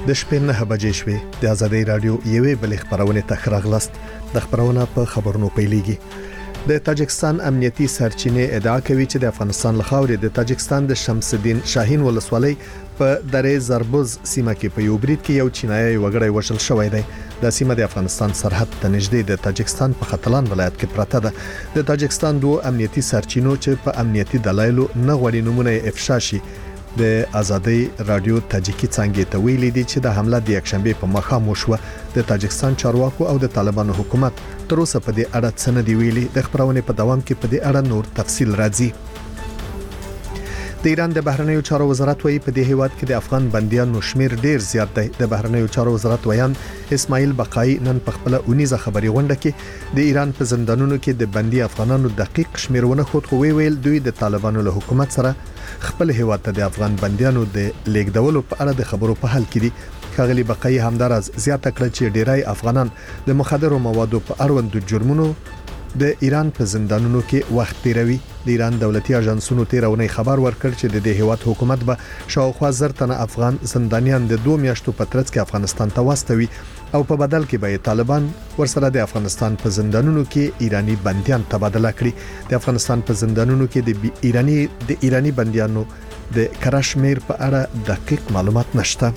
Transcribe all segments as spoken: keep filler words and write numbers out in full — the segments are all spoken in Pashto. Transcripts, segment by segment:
د شپې نه بجې شوې د آزادۍ رادیو یوې بلې خبرونه ته راغلاست. د خبرونه په خبرونو پیلېږي. د تاجکستان امنیتي سرچینې ادعا کوي چې د افغانستان لخوا د تاجکستان د شمس الدین شاهین ولسوالۍ په درې زربوز سیمه کې په یو برید کې یو چینایي وګړی وژل شوی دی. د سیمه د افغانستان سرحد ته نږدې د تاجکستان په ختلان ولایت کې پراته ده. د تاجکستان دوه امنیتي سرچینو چې په امنیتي دلایلو نه غوړي نمونه افشا شي د آزادۍ رادیو تاجیکی څنګه ته ویلي دي چې د حمله د یکشنبه په مخه وشوه. د تاجکستان چارواکو او د طالبانو حکومت تر اوسه په دې اړه څه نه دی ویلي. د خبرونه په دوام کې په دې اړه نور تفصیل راځي. د ایران د بهرنیو چارو وزارت وايي په دې هیواد کې د افغان بندیانو شمیر ډیر زیات دی. د بهرنیو چارو وزارت ویان اسماعیل بقای نن په خپل اونیزه خبري غونډه کې د ایران په زندانونو کې د بندي افغانانو دقیق شمیرونه خود خو ویل دوی د طالبانو له حکومت سره خپل هیواد ته د افغان بندیانو د لیږدولو په اړه د خبرو په حل کې دي. خغلی بقای همدارز زیاته کړ چې ډیرای افغانان د مخدرو موادو په اړوند جرمونو د ایران په زندانونو کې وخت تیروي. د ایران دولتي اژانسونو تیرونه خبر ورکړ چې د دې هیواد حکومت به شاوخوا زر تنه افغان زندانیان د دوه میاشتو په ترڅ کې افغانستان ته واستوي او په بدل کې به طالبان ورسره د افغانستان په زندانونو کې ایرانی بنديان تبادله کړي. د افغانستان په زندانونو کې د ایرانی د ایرانی بنديانو د کرشمیر په اړه دقیق معلومات نشته.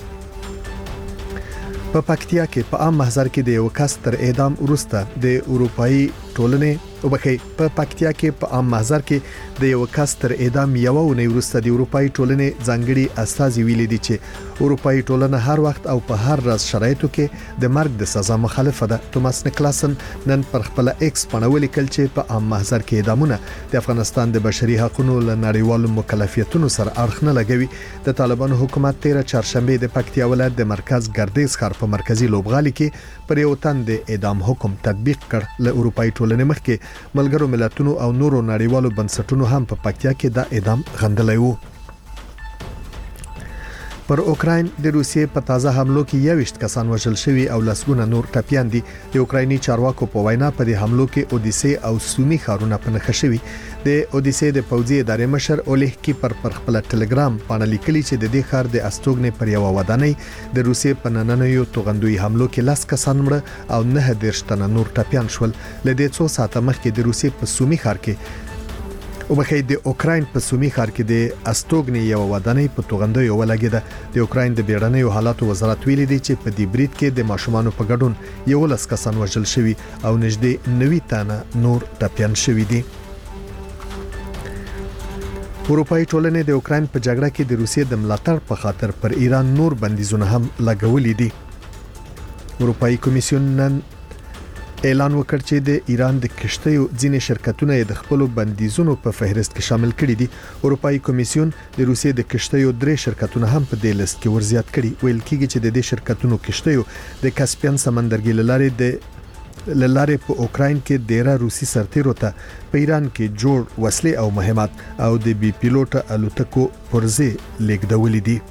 په پکتیا کې په عام محضر کې د یو کس تر اعدام وروسته د اروپאי ټولنې او بخې په پکتیا کې په عام محضر کې د یو کس تر اعدام یو ونې وروسته د اروپאי ټولنې ځانګړي استازي ویلي دي چې اروپאי ټولنه هر وخت او په هر راز شرایطو کې د مرګ د سزا مخالفه ده. توماس نیکلاسن نن پر خپل ایکس باندې لیکل چې په عام محضر کې اعدامونه د افغانستان د بشري حقوقو له نړیوالو مکلفیتونو سره اړخ نه لګوي. د طالبانو حکومت تیر چهارشنبه د پکتیا ولایت د مرکز ګردیز ښار په مرکزی لوبغالي کې پر یو تن د اعدام حکم تطبیق کړ. له اروپאי ټولنې مخکې ملګرو ملتونو او نورو نړیوالو بنسټونو هم په پکتیا کې د اعدام غندلای وو. پر اوکراین د روسیې په تازه حملو کې یوشت کسان وژل شوي او لسګونه نور ټپيان دي. د اوکرایني چارواکو په وینا په دې حملو کې اودیسه او سومي ښارونه په نښه شوي. د اودیسه د پوځي ادارې مشر اولیه کی پر پر خپل ټلګرام باندې لیکلي چې د دې ښار د استوګنې پر یو ودانۍ د روسیې په نننیو توغندوی حملو کې لاس کسان مړه او نه دیرش تنه نور ټپيان شول. لدې څو ساعته مخکې د روسیې په سومي ښار کې او بخې د اوکراین په سومي ښار کې د استوګنې یو ودانۍ په توغندوی ولګیده. د اوکراین د بیړنیو حالاتو وزارت ویلي دی چې په دې برید کې د ماشومانو په ګډون یو لس کسان وژل شوي او نږدې نوي تنه نور ټپيان شوي دي. اروپאי ټولنې د اوکراین په جګړه کې د روسیې د ملاتړ په خاطر پر ایران نور بندیزونه هم لګولې دي. اروپאי کمیسیون نن اعلان وکړ چې د ایران د کشتیو ځینې شرکتونه د خپل بندیزونو په فهرست کې شامل کړي دي. اروپאי کمیسیون د روسیې د کشتیو درې شرکتونه هم په دې لیست کې ورزیات کړي. ویل کېږي چې د دې شرکتونو کشتیو د کاسپین سمندرګي لارې د لارې په اوکراین کې ډیره روسي سرتیرو ته په ایران کې جوړ وسلې او مهمات او د بي پیلوټ الوتکو پرزې لیږدولې دي.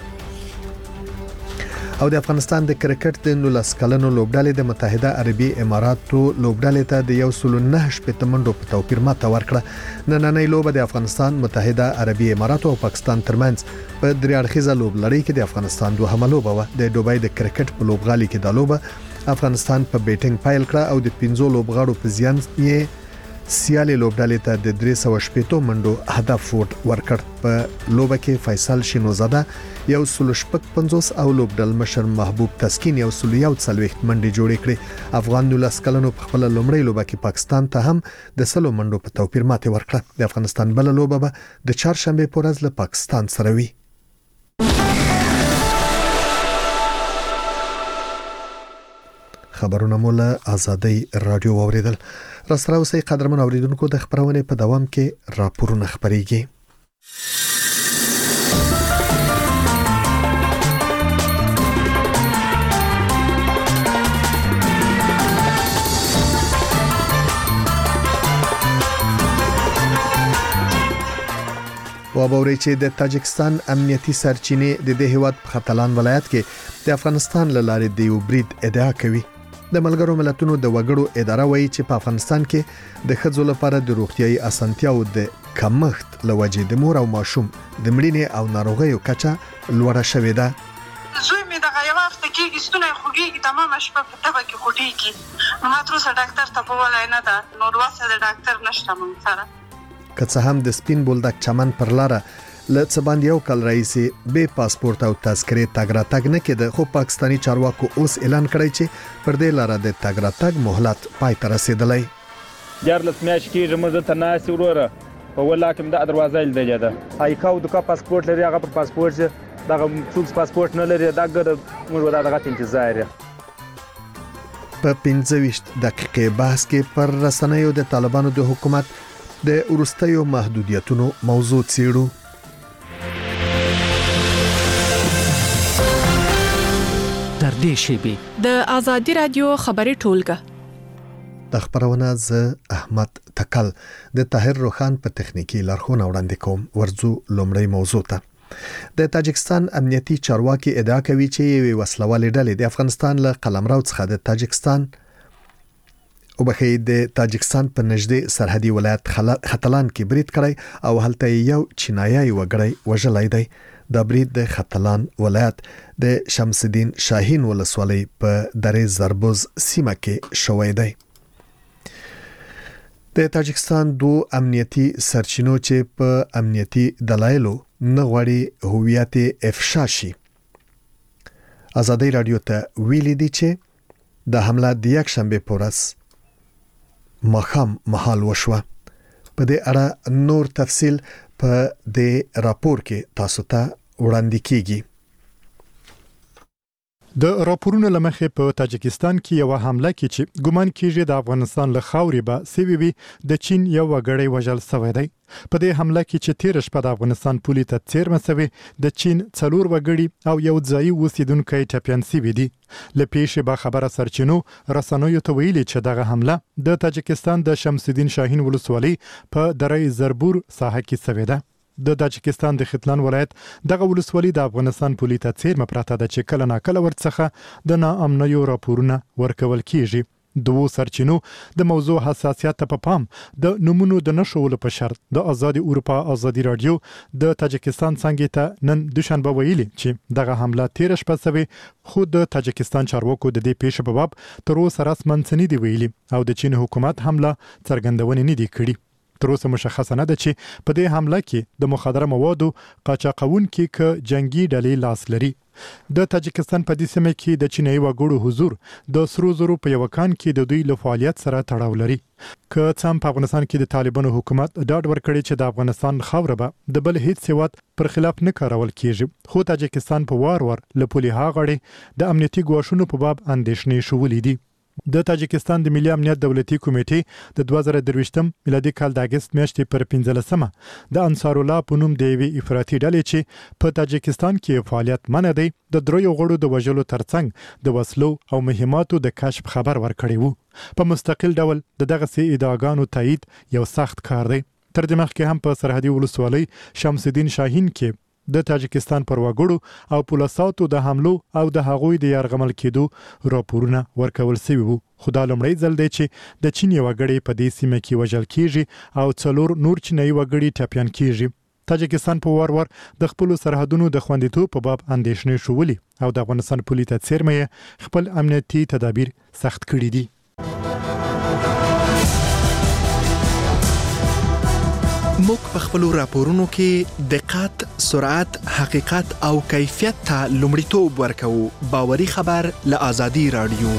او د افغانستان د کرکټ د نولس کلنو لوبډلې د متحده عربي اماراتو لوبډلې ته د یو سل نه شپږ منډو په توپیر ماته ورکړه. نننۍ لوبه د افغانستان متحده عربي اماراتو او پاکستان ترمنځ په درې اړخیزه لوبلړۍ کې د افغانستان دوهمه لوبه و. د دوبۍ د کرکټ په لوبغالي کې د لوبه افغانستان په بیټینګ پایل کړه او د پنځو لوبغاړو په زیان یې سیالي لوبډلې ته د درې سوه شپږ منډو هدف ورکړ. په لوبه کې فیصل شینوزاده یو سل شپږ پنځوس او لوبډل مشر محبوب تسکین یو سل یو څلوېښت منډې جوړې کړې. افغان نولس کلنو په خپل لومړی لوبه کې پاکستان ته هم د سلو منډو په توپیر ماته ورکړه. د افغانستان بل لوبه به د چهارشنبه په ورځ له پاکستان سره وي. خبرونه مولا آزادۍ رادیو اوریدل. راسره اوسئ قدرمن اوریدونکو. د خبرونه په دوام کې راپورونه خبريږي. وابوري چې د تاجکستان امنیتي سرچینې د دې هیواد په ختلان ولایت کې د افغانستان لاره د یو برید ادعا کوي. د ملګرو ملتونو د وګړو اداره وایي چې په افغانستان کې د ښځو لپاره د روغتيایي اسانتیاو د کمښت لوجې د مور او ماشوم د مړینې او ناروغیو کچه لوړه شوې ده. زوی مې دغه یو خوټيږي ستونه خوږيږي تمام شپه په تبه کې خوټيږي نو ما تر اوسه ډاکټر ته په ولای نه ده نو واسه د ډاکټر نشته مونږ سره که څه هم د سپین بولدک چمن پر لاره له څه باندې یو کال راځي به پاسپورت او تذکرې تګ راتګ نه کېده خو پاکستاني چارواکو اوس اعلان کړی چې پر دې لاره د تګ راتګ مهلت پای ته رسیدلی جارلس میاشت کېږي موږ دلته ناست یو وروره په ولا کې د دروازه لیدلې ده ایکا او دغه پاسپورت لري هغه پر پاسپورت دغه څوک پاسپورت نه لري دا ګر موږ دغه انتظار په پنځه ویشت دقیقې بحث کې پر رسنیو د طالبانو د حکومت د ورستیو محدودیتونو موضوع څیړو تر دې شیبې د آزادي رادیو خبري ټولګه د خبرونه ز احمد تکل د طاهر روخان په تخنیکی لارښوونه وړاندې کوم ورځو لومړی موضوع ته د تاجکستان امنیتي چارواکي ادعا کوي چې یوې وسلوالې ډلې د افغانستان له قلمرو څخه د تاجکستان او بخې د تاجکستان په نږدې سرحدي ولایت ختلان کې برید کړی او هلته یو چینایي وګړی وژلای دی د برید د ختلان ولایت د شمس الدین شاهین ولسوالۍ په درې زربوز سیمه کې شوی دی د تاجکستان دو امنیتي سرچینو چې په امنیتي دلایلو نه غواړي هویت افشا شي آزادي رادیو ته ویلي دي چې د حمله د یک شنبه پورس مخام محل وشوه په دې اړه نور تفصیل په دې راپور کې تاسو ته وړاندې کیږي د راپورونو لمخې په تاجکستان کې یو حمله کې چې ګومان کیږي د افغانستان له خاورې به سی وی بي د چین یو وګړی وژل شوی دی په دې حمله کې چې تیر شپه د افغانستان پولی ته څیرمه شوی د چین څلور وګړي او یو ځای اوسیدونکو ټاپیان سی وی دي ل پیښې به خبره سرچینو رسنوي ته ویلي چې دغه حمله د تاجکستان د شمس الدین شاهین ولسوالۍ په درې زربور ساحه کې شوی ده د تاجکستان د ختلان ولایت دغه ولسوالۍ د افغانستان پولی ته څیرمه پراته ده چې کله ناکله ورڅخه د ناامنیو راپورونه ورکول کیږي دوو سرچینو د موضوع حساسیت په پام د نمونو د نشولو په شرط د آزادي اروپا آزادي رادیو د تاجکستان څنګه ته نن دوشنبه ویلي چې دغه حمله تیر شپه شوی خو د تاجکستان چارواکو د دې پیښې په باب تر اوسه رسماً څه نه دی ویلي او د چین حکومت حمله څرګندونه نه دی کړې تر اوسه مشخصه نه ده چې په دې حمله کې د مخدره موادو قاچاقونکو ک جنگي ډلې لاس لري د تاجکستان په دې سیمه کې د چینایي وګړو حضور د سرو زرو په یو کان کې د دوی له فعالیت سره تړاو لري که څم په افغانستان کې د طالبانو حکومت ډاډ ورکړي چې د افغانستان خاوره به د بل هیڅ هیواد پر خلاف نه کارول کیږي خو تاجکستان په وار وار له پولی هاغړي د امنیتي ګواښونو په باب اندېښنې شولې دي د تاجکستان د ملي امنیت دولتي کمیټې د دوه زره درویشتم میلادي کال د اگست میاشتې پر پنځلسمه د انصار الله په نوم د یوې افراطي ډلې چې په تاجکستان کې فعالیت منع دی د دریو غړو د وژلو ترڅنګ د وسلو او مهماتو د کشف خبر ورکړی وو په مستقل ډول د دغه سي ادعاګانو تایید یو سخت کار دی تر دې مخکې هم په سرحدي ولسوالۍ شمس الدین شاهین کې د تاجکستان پر وګړو او پولیساتو د حملو او د هغوی د يرغمل کېدو راپورونه ورکول شوی وو خدا لمړی ځل دی چې د چین یو وګړي په دې سیمه کې وژل کیږي او څلور نور چینایي وګړي ټاپیان کیږي تاجکستان په وار وار د خپل سرحدونو د خوندیتوب په باب اندېښنې شولې او د افغانستان پولیس ته څیرمه خپل امنیتي تدابیر سخت کړي دي موږ په خپل راپورونو کې دقت، سرعت، حقیقت او کیفیت ته لومړیتوب ورکوو. باوري خبر له آزادي رادیو.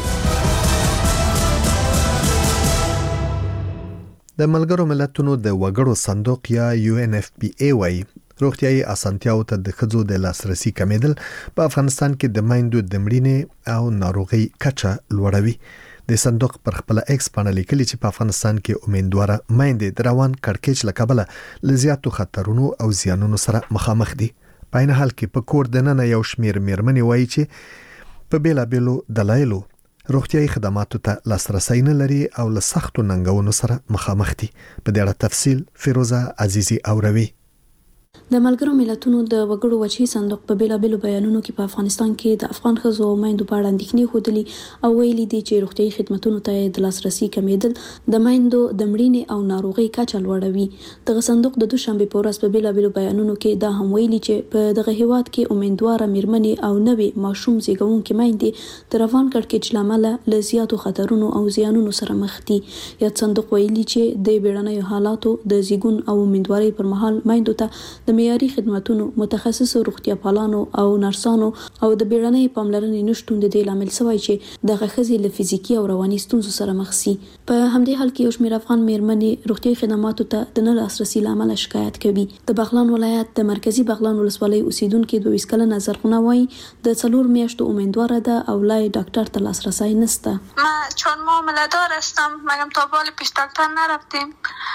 د ملګرو ملتونو د وګړو صندوق یا یو ان اف پی ای وايي روغتیايي اسانتیاو ته د خځو د لاسرسي کمیدل په افغانستان کې د مایندو د مړینې او ناروغي کچه لوړوي. د صندوق پر خپل ایکس باندې لیکلي چې په افغانستان کې امیدواره مایندې د روان کړکېچ له کبله لزیاتو خطرونو او زیانونو سره مخامخ دي. په عین حال کې په کور دننه یو شمیر میرمنې وایي چې په بیلابیلو دلایلو روغتیايي خدماتو ته لاسرسي نه لري او له سختو ننګونو سره مخامخ دي. په دې اړه تفصیل فیروزه عزیزی اوروي. د ملګرو ملتونو د وګړو وچی صندوق په بیلابېلو بیانونو کې په افغانستان کې د افغان ښځو او میندو په اړه اندېښنې ښودلې او ویلي دي چې روغتیايي خدماتو ته د لاسرسي کمیدل د میندو د مړینې او ناروغۍ کچه لوړوي. دغه صندوق د دوشنبه په ورځ په بیلابېلو بیانونو کې دا هم ویلي چې په دغه هیواد کې امیدواره میرمنې او نوې ماشوم زیږونکې میندې د روان کړکېچ له امله له زیاتو خطرونو او زیانونو سره مخ دي. یاد صندوق ویلي چې د بیړنیو حالاتو د زیږون او امیدوارۍ پر مهال میندو ته د معیاري خدماتو متخصصو روغتیا پالانو او نرسانو او د بیړنۍ پاملرنې نشټون د دې لامل شوی چې د غخزي له فزیکی او رواني ستونزو سره مخ شي. په همدې حال کې یو شمېر افغان میرمنې روغتیايي خدماتو ته د نه لاسرسي لامل شکایت کوي. د بغلان ولایت د مرکزی بغلان ولسوالۍ اوسیدونکو دوه ویشت کلنه زرغونه وایي د څلور میاشتو امیدواره ده او لای ډاکټر ته لاسرسی نشته. ما چون معامله‌دار هستم مگم تا بال پیش دکتر نرفتیم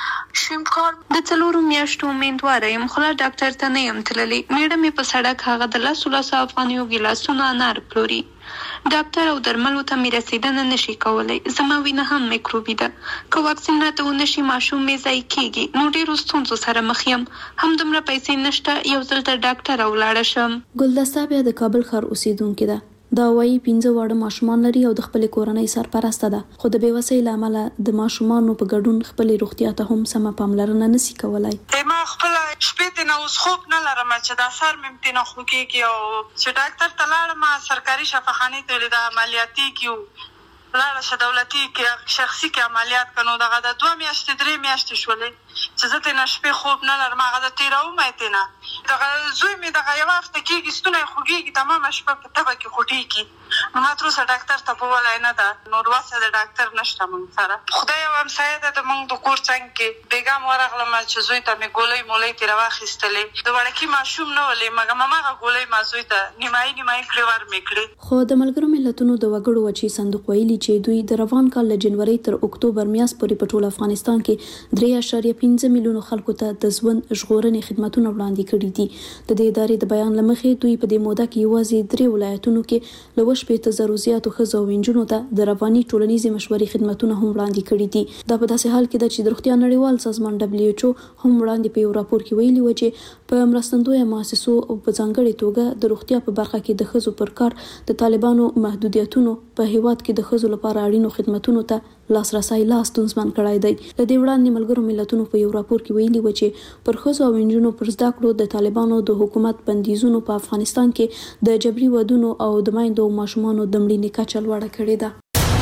شیم کار د څلور میاشتو امیدواره یم خو ډاکټر ته نه یم تللی. میډم یې په سړک هغه د لاسو لاسو افغانیو ګیلاسونه انار پلوري. ډاکټر او درملو ته مې رسیدنه نشي کولی. زما وینه هم میکروبي ده. که واکسین راته ونشي ماشوم مې ضایع کیږي. نو ډېرو ستونزو سره مخ یم. همدومره پیسې نشته یو ځل د ډاکټر ولاړه شم. ګلدسته بیا د کابل ښار اوسیدونکې ده. دا وایي پنځه واړه ماشومان لري او د خپل کورنۍ سرپرسته ده خو د بېوسۍ له امله د ماشومانو په ګډون خپل روغتیا ته هم سمه پاملرنه نشي کولای. ما خپل شپې ته نو خوب نه لرم چې دا سر مې امتحان خو کېږي او چې ډاکټر ته لاړم سرکاري شفاخانه ته د عملیاتي کیو لاړه شه دولتي کې شخصي کې عملیات کنو دغه د دوه میاشتې درې میاشتې شولې چې زه ته نشپې خوب نه لرم هغه د تیراو مې ته نه دغه زوی مې دغه یو وخت کېږي ستونه خوږیږي تمام شپه په تبه کې خوټیږي نو ما تر اوسه ډاکټر ته په ولای نه ده نو واسه د ډاکټر نشته مونږ سره خدای او همسایه ده د مونږ د کور څنګه کې بیګم ورغلم چې زوی ته مې ګولۍ مولۍ تیر واخیستلې د وړکی ماشوم نه ولې مګه ماما ګولۍ ما زوی ته نیمای نیمای کړې ور مې کړې. خو د ملګرو ملتونو د وګړو وچی صندوق ویلي چې دوی د روان کال له جنوري تر اکتوبر میاشت پورې په ټول افغانستان کې درې اعشاریه پنځه میلیونه خلکو ته د ژوند ژغورنې خدماتونه وړاندې کړي دي. د دې ادارې د بیان لمخې دوی په دې موده کې یوازې درې ولایتونو کې له شپږ زره زیاتو ښځو او نجونو ته د رواني ټولنیزې مشورې خدماتونه هم وړاندې کړي دي. دا په داسې حال کې ده چې د روغتیا نړیوال سازمان دبليو ایچ او هم وړاندې په یو راپور کې ویلي و چې په مرستندویه مؤسسو او په ځانګړي توګه د روغتیا په برخه کې د ښځو پر کار د طالبانو محدودیتونو په هیواد کې د ښځو لپاره اړینو خدماتونو ته لاسرسي لا ستونزمن کړای دی. د دې وړاندې ملګرو ملتونو په یو راپور کې ویلي و چې پر ښځو او نجونو پر زده کړو د طالبانو د حکومت بندیزونو په افغانستان کې د جبري ودونو او د میندو او ماشومانو د مړینې کچه لوړه کړې ده.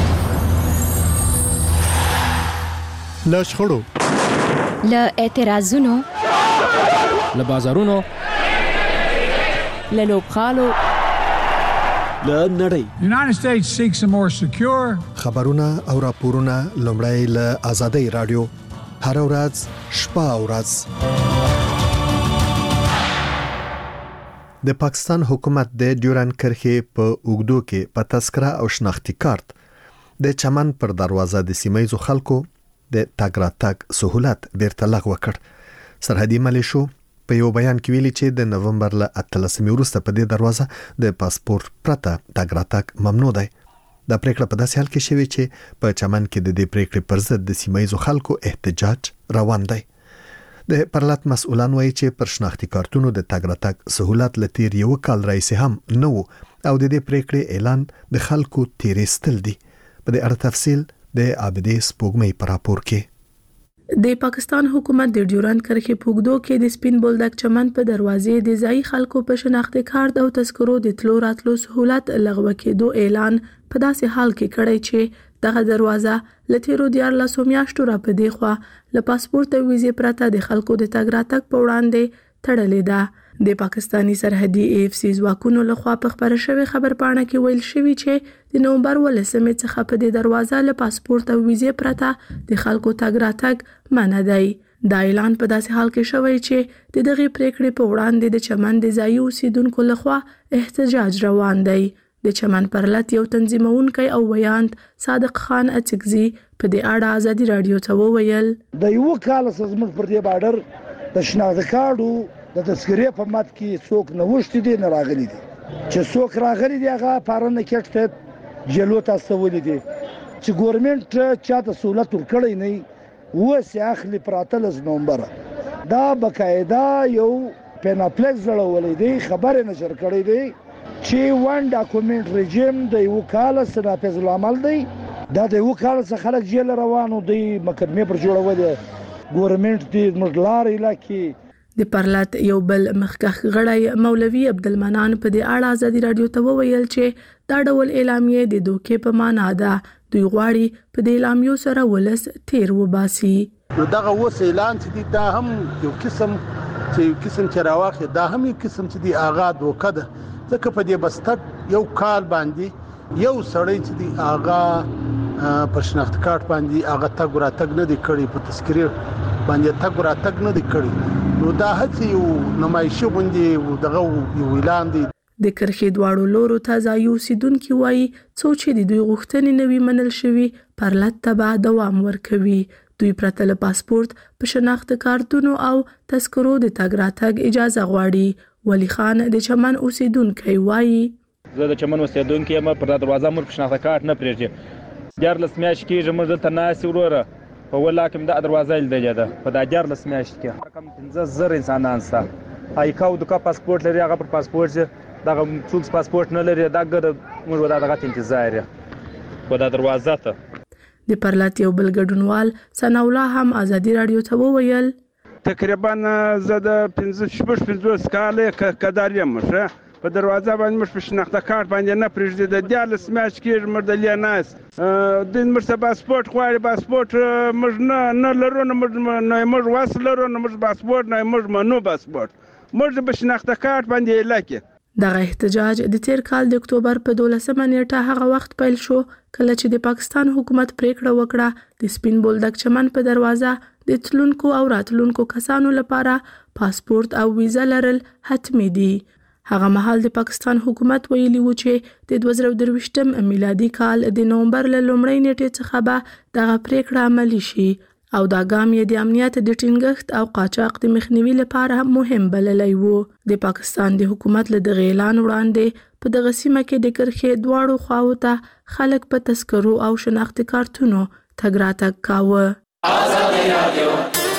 له شخړو له اعتراضونو له بازارونو له لوبخالو له نړۍ United States seeks a more secure خبرونه او راپورونه لومړی له آزادۍ رادیو هر ورځ شپه او ورځ. د پاکستان حکومت د ډیورن کرښې په اوګدو کې په تذکره او شناختی کارت د چمن پر دروازه د سیمایزو خلکو د تاګ راتګ سہولت بیرته لغوه کړ. سرحدي ملیشو په یو بیان کې ویلي چې د نومبر له اتلسمې وروسته په دې دروازه د پاسپورت پرته تاګ راتګ ممنوع دی. دا پریکړه په داسې حال کې شوې چې په چمن کې د دې پریکړې پر ضد د سیمایزو خلکو احتجاج روان دی. د پرلط مسؤلان وایي چې پر شناختی کارتونو د تاګ راتګ سہولت له تیر یو کال راځي هم نه وو او د دې پریکړې اعلان د خلکو تیرېستل دي. په دې اړه تفصیل د عابدې سپوږمۍ په راپور کې. د پاکستان حکومت د ډیورن کرښې په اوږدو کې د سپین بولدک چمن په دروازې د ځایي خلکو په شناختی کارت او تذکرو د تلو راتلو سہولت لغوه کېدو اعلان په داسې حال کې کړی چې دغه دروازه له تیرو دیارلسو میاشتو را په دې خوا له پاسپورت او ویزې پرته د خلکو د تګ راتګ په وړاندې تړلې ده. د پاکستاني سرحدي ای اف سی ځواکونو لخوا په خبره شوې خبرپاڼه کې ویل شوی چې د نومبر ولسمې څخه په دې دروازه له پاسپورت او ویزې پرته د خلکو تګ راتګ منع دی. دا اعلان په داسې حال کې شوی چې د دغه پریکړې په وړاندې د چمن د ځایي اوسیدونکو لخوا احتجاج روان دی. د چمن پرلط یو تنظیمونکی او ویاند صادق خان اڅکزي په دې اړه آزادي رادیو ته وویل د یو کال زموږ پر دې بارډر د شناخت کارډو د تذکرې په مات کې څوک نه وشتي دي نه راغلي دي چې څوک راغلي دي هغه پارنه کېټ جلو تاسو ولې دي چې ګورنمنت چاته سہولت ورکړي نه و سي اخلي پراتلز نومبر دا بقاعده یو پیناپلیکس جوړولې دی خبره نشر کړې دی چې وان ډاکومنت رژیم د یو کال سره نافذ العمل دی دا د یو کال څخه خلک جیل روانو دی مقدمه پر جوړولې ګورنمنت دی مدلار علاقې د پرلط یو بل مخکخ غړی مولوي عبدالمنان په دې اړه ازادي رادیو ته وویل چې دا ډول اعلامیه د دوکې په معنا ده دوی غواړي په دې اعلامیو سره ولس تیر وباسي نو دغه اوس اعلان چې دا هم یو قسم چې یو قسم چې راوخی دا هم یو قسم چې دی آغا دوکه ده ځکه په دې بستر یو کال باندې یو سړی چې دی آغا په شناخت کارت باندې آغا تګ را تګ نه دی کړی په تذکره باندې تګ را تګ نه دی کړی نو دا هڅه یو نمایشي غونډې دغه یو اعلان دی د کرخې دواړو لورو ته ځای اوسیدونکي وایي څو چې د دوی غوښتنې نه وي منل شوي پرلط ته به دوام ورکوي دوی پرته له پاسپورت په شناخت کارتونو او تذکرو د تګ راتګ اجازه غواړي ولی خان د چمن اوسیدونکی وایي زه د چمن اوسیدونکی یم پر دروازه مور په شناخت کارت نه پرېږدي دیارلس میاشتې کېږي موږ دلته ناستې وروره په اوله کې دا دروازه لیدلې ده په دا دیارلس میاشتې کې کم پنځه زره انسانان شته ایکا او دوکا پاسپورت لري هغه پر پاسپورت دغه څوک پاسپورت نه لري دا ګر موږ ودا دغه انتظار یې په دا دروازه ته د پرلط یو بل ګډونوال ثنا الله هم ازادي رادیو ته وویل تقریبا زه د پنځه شپږ پنځوس کالې کدار یم ښه په دروازه باندې موږ په شناخته کارت باندې نه پرېږدي د دیارلس میاشتې کېږي موږ دلې ناست دوی موږ ته پاسپورت غواړي پاسپورت موږ نه نه لرو نه موږ موږ وس لرو نه موږ پاسپورت نه موږ منو پاسپورت موږ په شناخته کارت باندې علاقه دغه احتجاج د تیر کال د اکتوبر په دولسمه نیټه هغه وخت پیل شو کله چې د پاکستان حکومت پریکړه وکړه د سپین بولدک چمن په دروازه د تلونکو او راتلونکو کسانو لپاره پاسپورت او ویزا لرل حتمی دي هغه مهال د پاکستان حکومت ویلي و چې د دوه زره درویشتم میلادي کال د نومبر له لومړۍ نیټې څخه به دغه پریکړه عملي شي او دا ګام یې د امنیت د ټینګښت او قاچاق د مخنیوي لپاره مهم بللی و د پاکستان د حکومت له دغه اعلان وړاندې په دغه سیمه کې د کرخې دواړو خواو ته خلک په تذکرو او شناخت کارتونو تګ راتګ کاوه ازادي رادیو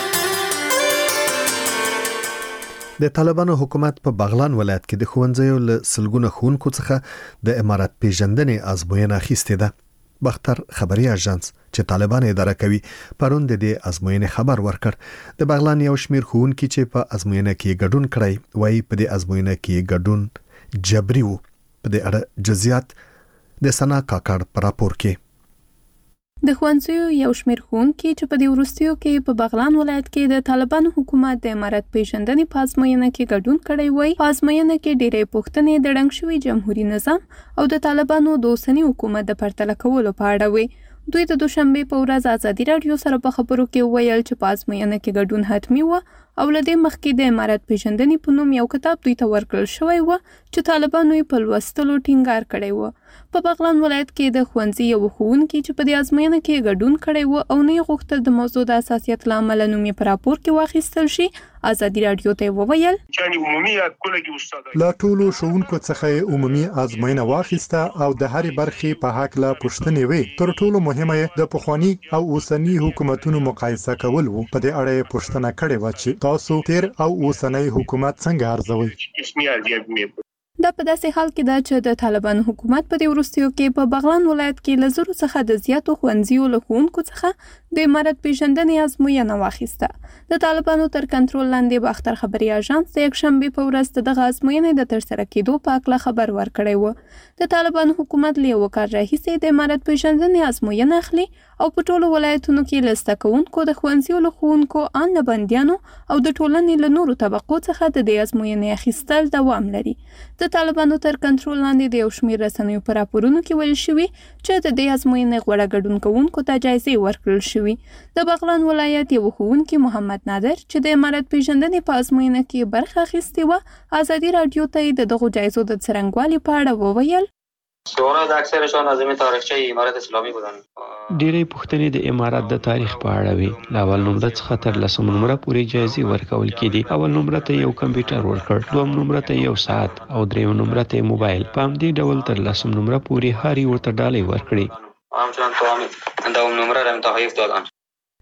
د طالبانو حکومت په بغلان ولایت کې د ښوونځیو له سلګونه ښوونکو څخه د امارت پیژندنې ازموینه اخیستې ده بختر خبري اژانس چې طالبان اداره کوي پرون د دې ازموینې خبر ورکړ د بغلان یو شمیر ښوونکي چې په ازموینه کې ګډون کړی وایي په دې ازموینه کې ګډون جبري وو په دې اړه جزئیات د سنا کاکړ پر راپور کې د ښوونځیو یو شمېر ښوونکي چې په دې وروستیو کې په بغلان ولایت کې د طالبانو حکومت د امارت پیژندنې په ازموینه کې ګډون کړی وای په ازموینه کې ډېرې پوښتنې د ړنګ شوي جمهوریت نظام او د طالبانو د اوسني حکومت د پرتله کولو په اړه وي دوی د دوشنبه په ورځ ازادي رادیو سره په خبرو کې ویل چې په ازموینه کې ګډون حتمی و او لدې مخکې د امارت پیژندنې په نوم یو کتاب دوی ته ورکړل شوی و چې طالبانو یې په لوستلو ټینګار کړی و په بغلان ولایت کې د ښوونځي یو ښوونکي چې په دې ازموینه کې ګډون کړی و او نه یې غوښتل د موضوع د حساسیت له امله نوم یې په راپور کې واخیستل شي ازادي رادیو ته وویل لا ټولو ښوونکو څخه عمومي ازموینه واخیسته او د هرې برخې په حق له پوښتنې وې تر ټولو مهمه د پخواني او اوسني حکومتونو مقایسه کول وو په دې اړه پوښتنه کړې و چې تاسو تیر او اوسنی حکومت څنګه ارزوئ دا په داسې حال کې ده چې د طالبانو حکومت په دې وروستیو کې په بغلان ولایت کې له زرو څخه د زیاتو ښوونځیو له ښوونکو څخه د امارت پیژندنې ازموینه واخیسته د طالبانو تر کنټرول لاندې به اختر خبري اژانس د یکشنبې په ورځ د دغه ازموینې د ترسره کېدو په اړه خبر ورکړی و د طالبانو حکومت له یو کال راهیسې د امارت پیژندنې ازموینه اخلي او په ټولو ولایتونو کې له زده کوونکو د ښوونځیو له ښوونکو ان له بندیانو او د ټولنې له نورو طبقو څخه د دې ازموینې اخیستل دوام لري د طالبانو تر کنټرول لاندې د یو شمېر رسنیو په راپورونو کې ویل شوي چې د دې ازموینې غوره ګډون کوونکو ته جایزې ورکړل شوي د بغلان ولایت یو ښوونکي محمد نادر چې د امارت پیژندنې په ازموینه کې برخه اخیستې وه ازادي رادیو ته یې د دغو جایزو د څرنګوالي په اړه وویل سوالات اکثرشان از تاریخچه امارت اسلامی بودن ډېرې پوښتنې د امارت د تاریخ په اړه وي له اول نمره څخه تر لسم نمره پورې جایزې ورکول کېدي اول نمره ته یو کمپیوټر ورکړ دوم نمره ته یو ساعت او دریم نمره ته موبایل په همدې ډول تر لسم نمره پورې هر یو ورته ډالۍ ورکړي همچنان دوم نمره را تحویل دادن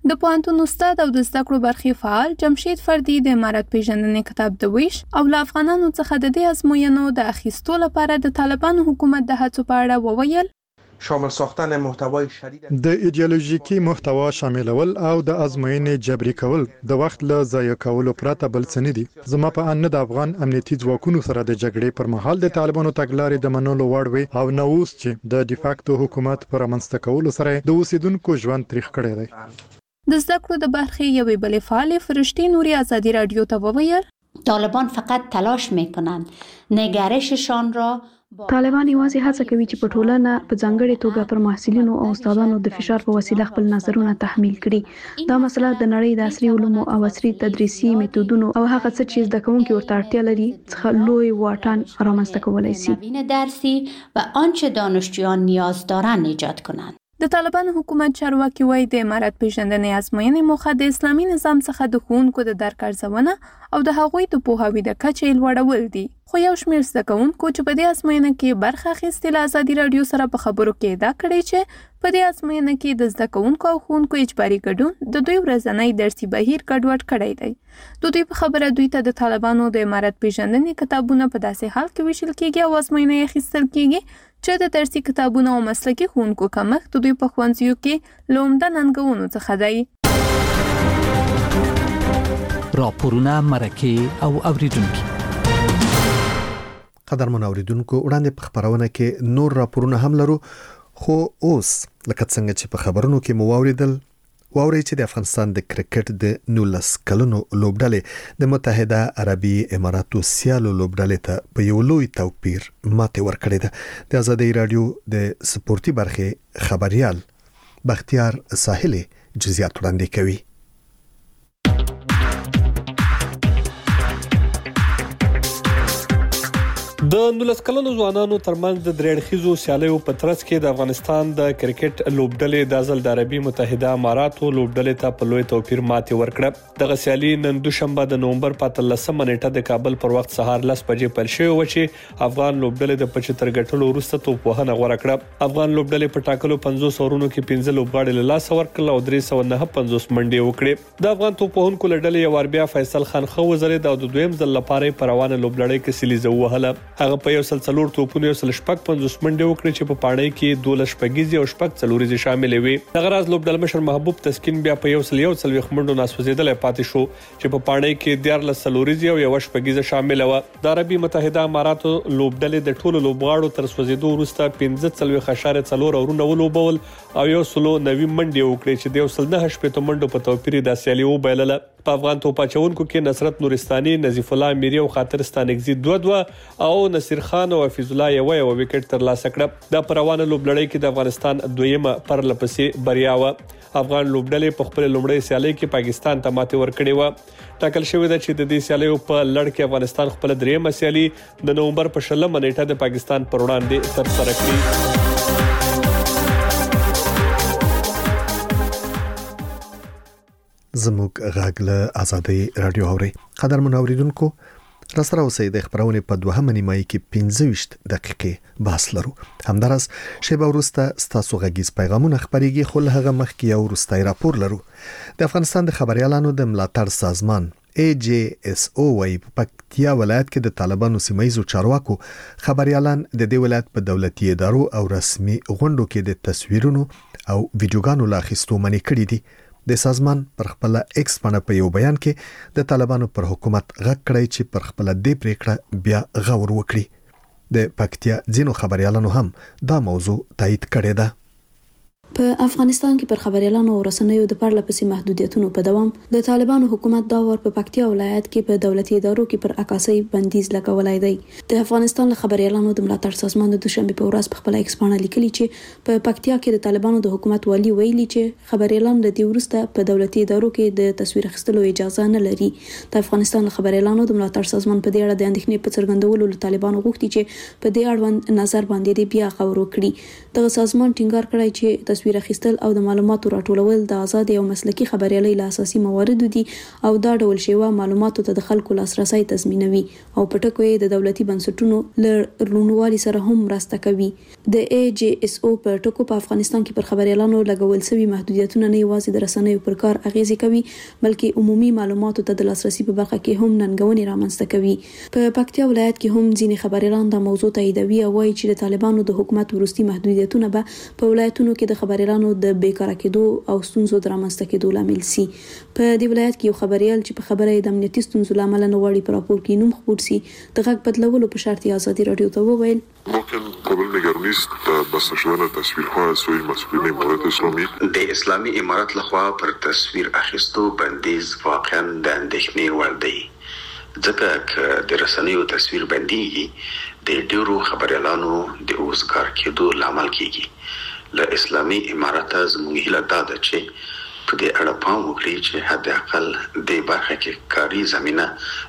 د پوهنتون استاد او د زده کړو برخې فعال جمشید فردي د امارت پیژندنې کتاب د ویش او له افغانانو څخه د دې ازموینو د اخیستو لپاره د طالبانو حکومت د هڅو په اړه وویل. شامل ساختن محتوای شدید د ایدئولوژیکي محتوا شاملول او د ازموینې جبري کول د وخت له ضایع کولو پرته بل څه نه دي. زما په ان د افغان امنیتي ځواکونو سره د جګړې پر مهال د طالبانو تګلارې د منلو وړ وي او نو اوس چې د ډیفاکتو حکومت پر منځته کولو سره د اوسیدونکو ژوند تریخ کړی دی. د زده کړو د برخې یوې بلې فعالې فرشتي نوري آزادی رادیو ته وویل طالبان فقط تلاش میکنند نگرششان را طالبان یوازې هڅه کوي چې په ټولنه په ځانګړې توګه پر محصلینو او استادانو د فشار په وسیله خپل نظرونه تحمیل کړي. دا مسله د نړۍ د عصري علومو او عصري تدریسي میتودونو او هغه څه چې زده کوونکي ورته اړتیا لري څخه لوی واټن رامنځته کولی شي. نوین درسی و آنچه دانشجویان نیاز دارند ایجاد کنند. د طالبانو حکومت چارواکي وایي د امارت پیژندنې ازموینې موخه د اسلامي نظام څخه د ښوونکو د درک ارزونه او د هغوی د پوهاوي د کچې لوړول دي. خو یو شمېر زده کوونکو چې په دې ازموینه کې برخه اخیستې له ازادي راډیو سره په خبرو کې ادعا کړې چې په دې ازموینه کې د زده کوونکو او ښوونکو اجباري ګډون د دوی ورځنی درسي بهیر ګډوډ کړی دی. د دوی په خبره دوی ته د طالبانو د امارت پیژندنې کتابونه په داسې حال کې ویشل کېږي او ازموینه یې اخیستل کېږي چې د درسي کتابونو او مسلکي ښوونکو کمښت د دوی په ښوونځیو کې له عمده ننګونو څخه دی. راپورونه مرکه او اوریدونکو قدرمن اوریدونکو وړاندې په خبرونه کې نور راپورونه هم لرو خو اوس لکه څنګه چې په خبرونو کې مو واوریدل واوري چې د افغانستان د کرکټ د نولس کلونو لوبډلې د متحده عربي اماراتو سیالو لوبډلې ته په یو لوی توپیر ماته ورکړې ده. د آزادۍ رادیو د سپورتي برخې خبريال بختیار ساحلي جزئیات وړاندې کوي. د نولس کلونو ځوانانو ترمنځ د درېړخیزو سیالیو په ترڅ کې د افغانستان د کرکټ لوبډلې د ځل د عربي متحده اماراتو لوبډلې ته په لوی توپیر ماتې ورکړه. دغه سیالي نن دوشنبه د نومبر په اتلسمه نیټه د کابل پر وخت سهار لس بجې پیل شوې و چې افغان لوبډلې د پچتر ګټلو وروسته توپ وهنه غوړه کړه. افغان لوبډلې په ټاکلو پنځوس اورونو کې پنځه لوبغاړي له لاسه ورکړل او درې سوه نهه پنځوس منډې وکړې. د افغان توپ وهونکو لړلې یو ار بیا فیصل خان خو وزرید او د دویم ځل لپاره په روانه لوبډلې کې سلیزه وهله. هغه په یو سل څلور توپونو یو سل شپږ پنځوس منډې وکړې چې په پاڼۍ کې دولس شپږیزې او شپږ څلوریزې شاملې وي. دغه راز لوبډل مشر محبوب تسکین بیا په یو سل یو څلوېښت منډو ناسوځېدلی پاتې شو چې په پاڼۍ کې دیارلس څلوریزې او یوه شپږیزه شامله وه. د عربي متحده اماراتو لوبډلې د ټولو لوبغاړو تر سوځېدو وروسته پنځه څلوېښت اعشاریه څلور اورونه ولوبول او یو سلو نوي منډې وکړې چې د یو سل نهه شپېتو منډو په توپیر یې دا سیالي وبایلله. په افغان توپ اچوونکو کې نصرت نورستاني، نظیف الله میری او خاطر ستانګزي دوه دوه او نصیر خان او حفیظ الله یو یو وکټ ترلاسه کړ. د پروانه لوبډلې کې د افغانستان دویمه پرلپسې بریا و. افغان لوبډلې په خپل لومړی سیالي کې پاکستان ته ماتې ورکړې و. ټاکل شوې ده چې د دې سیالیو په لړ کې افغانستان خپل دریمه سیالي د نومبر په شلمه نیټه د پاکستان پر وړاندې ترسره کړي. زموږ غږ له آزادۍ رادیو اوري. قدرمن اوریدونکو راسره اوسئ د خبرونې په دوهمه نیمایي کې پنځه ویشت دقیقې بحث لرو. همدارس شیبه وروسته ستاسو غږیز پیغامونه خپرېږي خو له هغه مخکې یو وروستی راپور لرو. د افغانستان د خبریالانو د ملاتړ سازمان ای جی اس او وايي په پکتیا ولایت کې د طالبانو سیمایي چارواکو خبریالان د دې ولایت په دولتي ادارو او رسمي غونډو کې د تصویرونو او ویډیوګانو لا اخیستو منې کړي دي. د سازمان پر خپل ایکس باندې په یو بیان کې د طالبانو پر حکومت غږ کړی چې پر خپل دې پریکړه بیا غور وکړي. د پکتیا ځینو خبريالانو هم دا موضوع تایید کړې ده. په افغانستان کې پر خبريالانو او رسنیو د پرلپسې محدودیتونو په دوام د طالبانو حکومت دا ور په پکتیا ولایت کې په دولتي ادارو کې پر عکاسي بندیز لګولای دی. د افغانستان له خبريالانو د ملاتړ سازمان د دوشنبه په ورځ په خپل ایکس باندې لیکلي چې په پکتیا کې د طالبانو د حکومت والی ویلي چې خبريالان د دې ورسته په دولتي ادارو کې د تصویر اخیستلو اجازه نه لري. د افغانستان له خبريالانو د ملاتړ سازمان په دې اړه د اندېښنې په څرګندولو له طالبانو غوښتي چې په دې اړوند نظر باندې بیا غور وکړي. د سازمان ټینګار کړی چې تصویر تصویر اخیستل او د معلوماتو راټولول د آزاد او مسلکي خبريالۍ له اساسي موارد دي او دا ډول شیوه معلوماتو ته د خلکو لاسرسي تضمینوي او په ټکو یې د دولتي بنسټونو له رونوالي سره هم مرسته کوي. د ای جی اس او په ټکو په افغانستان کې پر خبريالانو لګول شوی محدودیتونه نه یوازې د رسنیو پر کار اغیزه کوي بلکې عمومي معلوماتو ته د لاسرسي په برخه کې هم ننګونې رامنځته کوي. په پکتیا ولایت کې هم ځینې خبريالان د موضوع تاییدوي او وایي چې د طالبانو د حکومت ورستي محدودیتونه به په ولایتونو کې د خبريالانو د بیکاره کېدو او ستونزو د رامنځته کېدو لامل شي. په دې ولایت کې یو خبريال چې په خبره د امنیتي ستونزو لامل نه وړي پر راپور کې نوم خپور سي د غږ بدلولو په شرط آزادي رادیو ته وویل ممکن قبل نگرانیست بسته شدن تصویرها از سوی مسئولین امارت اسلامی د اسلامی امارت لخوا پر تصویر اخیستو بندیز واقعا د اندېښنې وړ دی ځکه چې د رسنیو تصویر بنديږي د ډیرو خبريالانو د اوسګار کېدو لامل کیږي. له اسلامی امارت زموږ هیله دا ده چې په دې اړه پام وکړي چې حد اقل د برخه کې کاري زمينه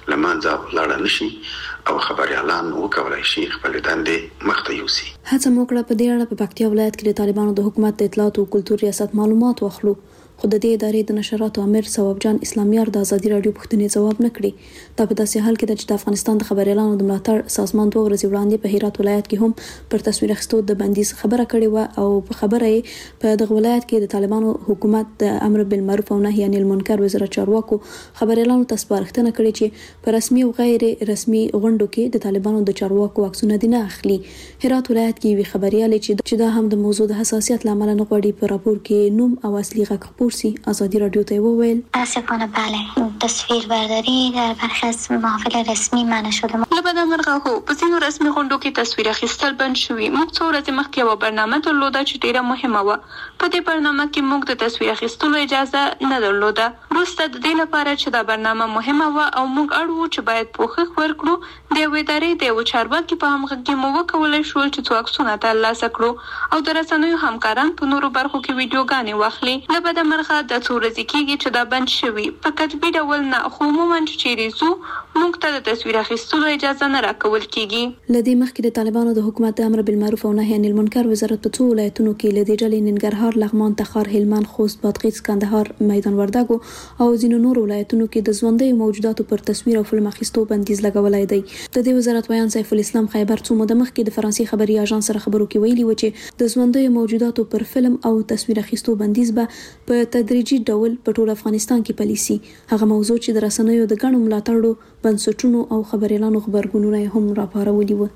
لمنځه لاړ نشي او خبريالان وکولای شي خپل دندې مخته یوسي. هڅه موکړه په دې اړه په پکتیا ولایت کې د طالبانو د حکومت د اطلاعات او کلتور ریاست معلومات واخلو خو د دې ادارې د نشراتو امیر ثواب جان اسلامیار د ازادي رادیو پوښتنې ځواب نه کړی. دا په داسې حال کې ده چې د افغانستان د خبريالانو د ملاتړ سازمان دوه ورځې وړاندې په هرات ولایت کې هم پر تصویر اخیستو د بندیز خبره کړې و او په خبره یې په دغه ولایت کې د طالبانو حکومت د امر بالمعروف او نهي عن المنکر وزارت چارواکو خبريالانو ته سپارښتنه کړې چې په رسمي او غیر رسمي غونډو کې د طالبانو د چارواکو عکسونه دي نه اخلي. هرات ولایت کې وی خبريالي چې دا هم د موضوع د حساسیت لامل نه غوړي په راپور کې نوم او اصلي غږ خپور سي ازادي رادیو ته وویل متاسفانه بله تصویر برداری در برخی از محافل رسمی منع شده. لبدا مرغه هو په ځینو رسمي غونډو کې تصویر اخیستل بند شوي. موږ څو ورځې مخکې یوه برنامه درلوده چې ډیره مهمه وه. په دې برنامه کې موږ د تصویر اخیستلو اجازه نه درلوده. وروسته د دې لپاره چې دا برنامه مهمه وه او موږ اړ وو چې باید پوښښ ورکړو د یوې ادارې د یوه چارواکي په همغږي مو وکولی شول چې څو عکسونه ترلاسه کړو او د رسنیو همکاران په نورو برخو کې ویډیوګانې واخلي. لبدا مرغه د څو ورځې کېږي چې دا بند شوي په کتبي ډول نه خو عموما چې چیرې ځو موږ ته د تصویر اخیستلو اجازه نه راکول کیږي. له دې مخکې د طالبانو د حکومت د امر بالمعروف او نهي عن المنکر وزارت په څو ولایتونو کې له دې ډلې ننګرهار، لغمان، تخار، هلمند، خوست، بادغیس، کندهار، میدان وردګو او ځینو نورو ولایتونو کې د ژوندۍ موجوداتو پر تصویر او فلم اخیستو بندیز لګولای دی. د دې وزارت ویان سیف الاسلام خیبر څو موده مخکې د فرانسې خبري اژانس سره خبرو کې ویلي و چې د ژوندۍ موجوداتو پر فلم او تصویر اخیستو بندیز به په تدریجي ډول په ټول افغانستان کې پلي شي. هغه موضوع چې د رسنیو د ګڼو ملاتړو بنسټونو او خبريالانو خبرګونونه هم راپارولي و.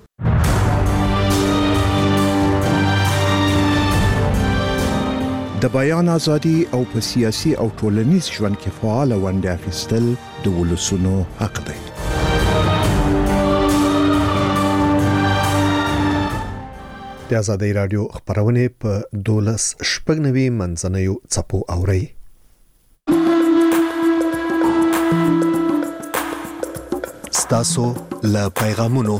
د بیان ازادي او په سیاسي او ټولنیز ژوند کې فعال ونډه اخیستل د ولسونو حق دی. د ازادي رادیو خبرونه په دولس شپږنوي منځنیو څپو اوري. ستاسو له پیغامونو.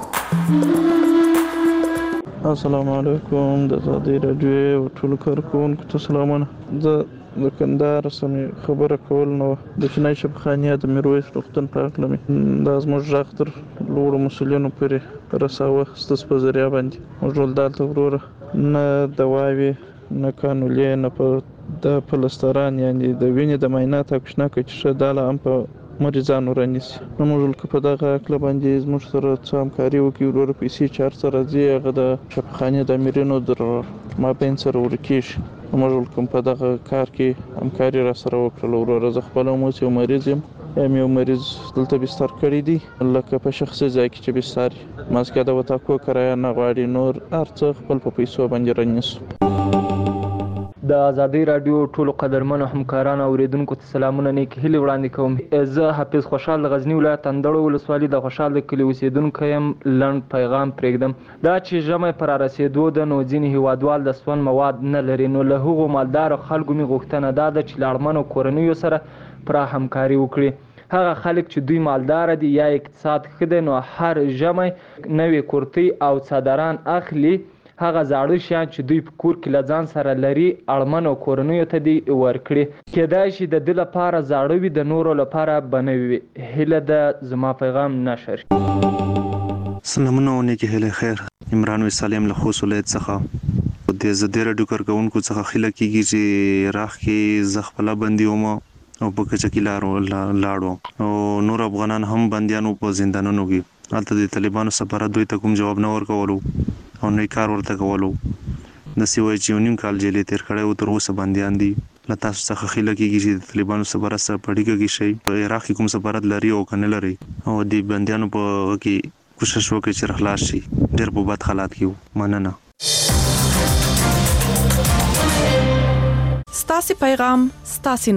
السلام علیکم د ازادي رادیو ټول کارکونکو ته سلامونه. زه د کندهار سمې خبره کول نو د چینای شبخانیه د میرویس روغتون په اړه مې د زموږ غږ تر لوړو مسؤلینو پورې رساوه ستاسو په ذریعه باندې. موږ ول دلته وروره نه دواوي نه کانولې نه په د پلستران یعنی د وینې د معاینات او کښنه چې داله هم په مریضانو رانیسي. نو موږ په دغه اکله باندې زموږ سره څه همکاري وکړي وروره پیسې چار سره ځي هغه د شبخانې د امیرینو در مابین سره ورکېږي. موږ کوم په دغه کار کې همکاري را سره وکړله وروره. زه خپله هم اوس یو مریض یم یم یو مریض دلته بستر کړی دی لکه په شخصي ځای کې چې بستر ماسکه د وتاکو کرایه نه غواړي نور هر څه خپل په پیسو باندې رانیسو. د ازادي رادیو ټولو قدرمنو همکارانو او اوریدونکو ته سلامونه نیک هیلې وړاندې کوم. زه حافظ خوشحال د غزنی ولایت اندړو ولسوالۍ د خوشحال د کلي اوسیدونکی یم. لنډ پیغام پرېږدم. دا چې ژمی پر رارسېدو ده نو ځینې هیوادوال د سون مواد نه لري. نو له هغو مالدارو خلکو مې غوښتنه دا ده چې له اړمنو کورنیو سره پوره همکاري وکړي. هغه خلک چې دوی مالدار دي یا اقتصاد ښه دی نو هر ژمی نوې کورتۍ او څادران اخلي. هغه زاړه شیان چې دوی په کور کې له ځان سره لري اړمنو کورنیو ته دي ورکړي. کېدای شي د ده لپاره زاړه وي د نورو لپاره به نوي وي. هیله ده زما پیغام نشر. سلامونه او نیکې هیلې خیر. عمران وسالم له خوست ولایت څخه. د زده رادیو کارکونکو څخه خله کیږي چې راخ کې زغفلا بندي ومه او په کچکی لارو لاړو او نور افغانان هم بنديانو په زندانونو کې البته د طالبانو سفارت دوی ته کوم جواب نه ورکولو او نه کار ورته کولو د سیوای چې نیم کال جیلې تیر کړي او تر اوسه بنديان دي لته څخه خله کیږي چې د طالبانو سفارت سره پړیږي کې شي په عراق کې کوم سفارت لري او کنه لري او د بنديانو په کې کوشش وکړي چې خلاص شي ډېر په بد حالات کې مننه ستاسو پیغام ستاسو